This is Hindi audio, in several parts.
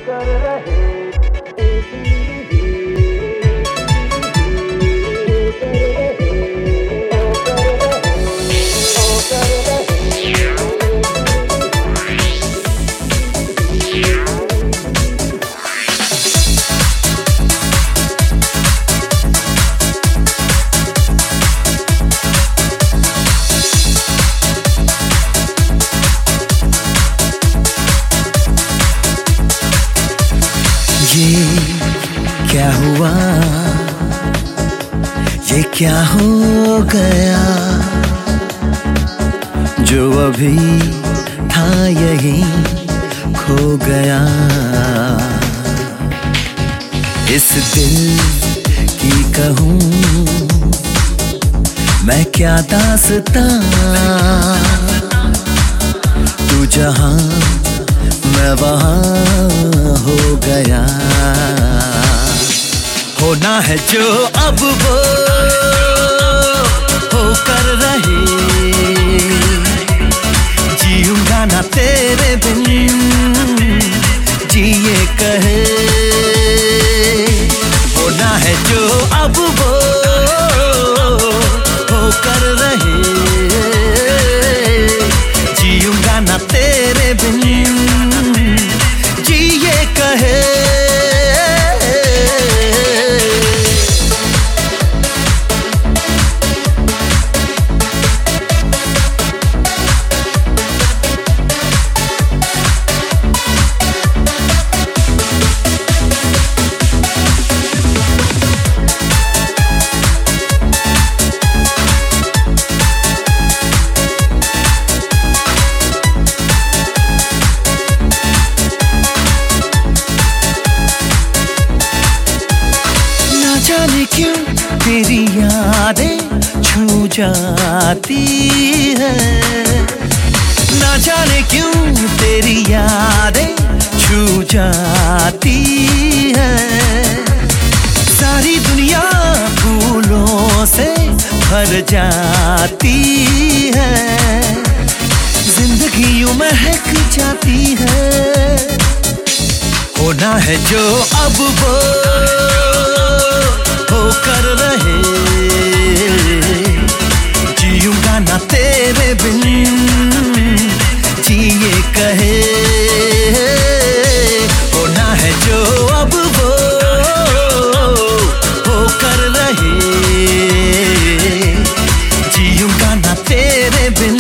क्या हुआ, ये क्या हो गया, जो अभी था यही खो गया। इस दिल की कहूँ मैं क्या दास्तां, तू जहाँ मैं वहाँ हो गया। होना है जो अब वो होकर रहे, जीऊंगा ना तेरे बिन, जिए कहे। होना है जो अब वो होकर रहे, जीऊंगा ना तेरे बिन, जिए कहे। जाने क्यों तेरी यादें छू जाती है, ना जाने क्यों तेरी यादें छू जाती है। सारी दुनिया फूलों से भर जाती है, जिंदगी यूं महक जाती है। होना है जो अब वो होकर रहे, जीऊंगा ना तेरे बिन, जिए कहे। होना है जो अब वो होकर रहे, जीऊंगा ना तेरे बिन,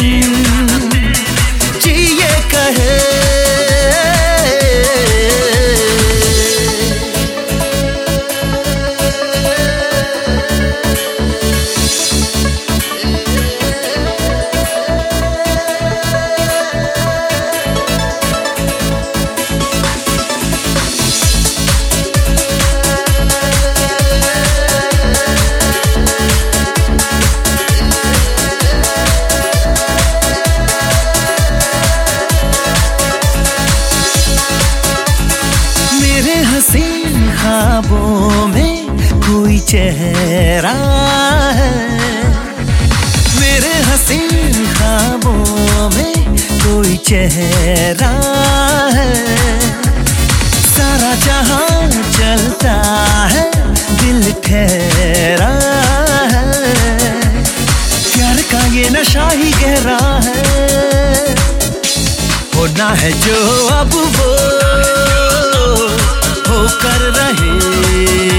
जिए कहे। हसीन ख्वाबों में कोई चेहरा है, मेरे हसीन ख्वाबों में कोई चेहरा है। सारा जहां चलता है, दिल ठहरा है, प्यार का ये नशा ही गहरा है। होना है जो अब वो होकर रहे,